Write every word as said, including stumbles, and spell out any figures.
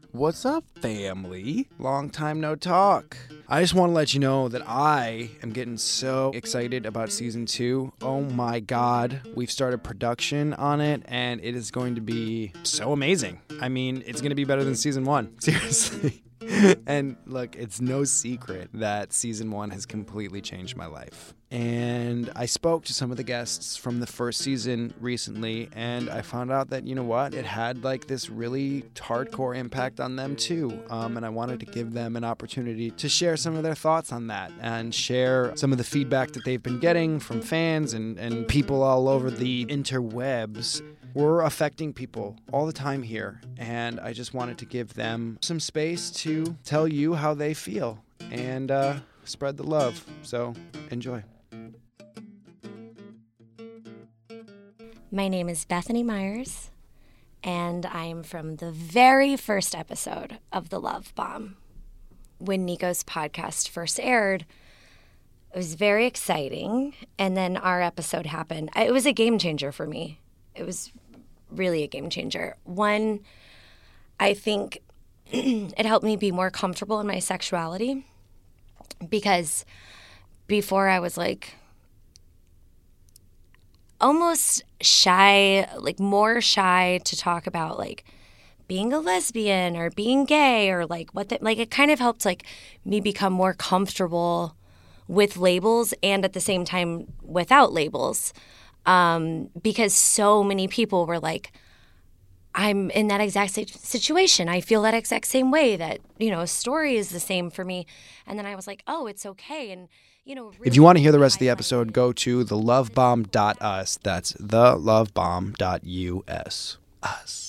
What's up, family? Long time no talk. I just want to let you know that I am getting so excited about season two. Oh my god, we've started production on it, and it is going to be so amazing. I mean, it's going to be better than season one. Seriously. And look, it's no secret that season one has completely changed my life. And I spoke to some of the guests from the first season recently, and I found out that, you know what, it had like this really hardcore impact on them too. Um, and I wanted to give them an opportunity to share some of their thoughts on that and share some of the feedback that they've been getting from fans and, and people all over the interwebs. We're affecting people all the time here, and I just wanted to give them some space to tell you how they feel and uh, spread the love. So enjoy. My name is Bethany Myers, and I'm from the very first episode of The Love Bomb. When Nico's podcast first aired, it was very exciting, and then our episode happened. It was a game changer for me. It was really a game changer. One, I think it helped me be more comfortable in my sexuality, because before I was like almost shy, like more shy to talk about like being a lesbian or being gay or like what that, like it kind of helped like me become more comfortable with labels and at the same time without labels. Um, because so many people were like, I'm in that exact situation. I feel that exact same way, that, you know, a story is the same for me. And then I was like, oh, it's okay. And, you know, really, if you want to hear the rest of the episode, go to the love bomb dot us. That's the love bomb dot us. Us.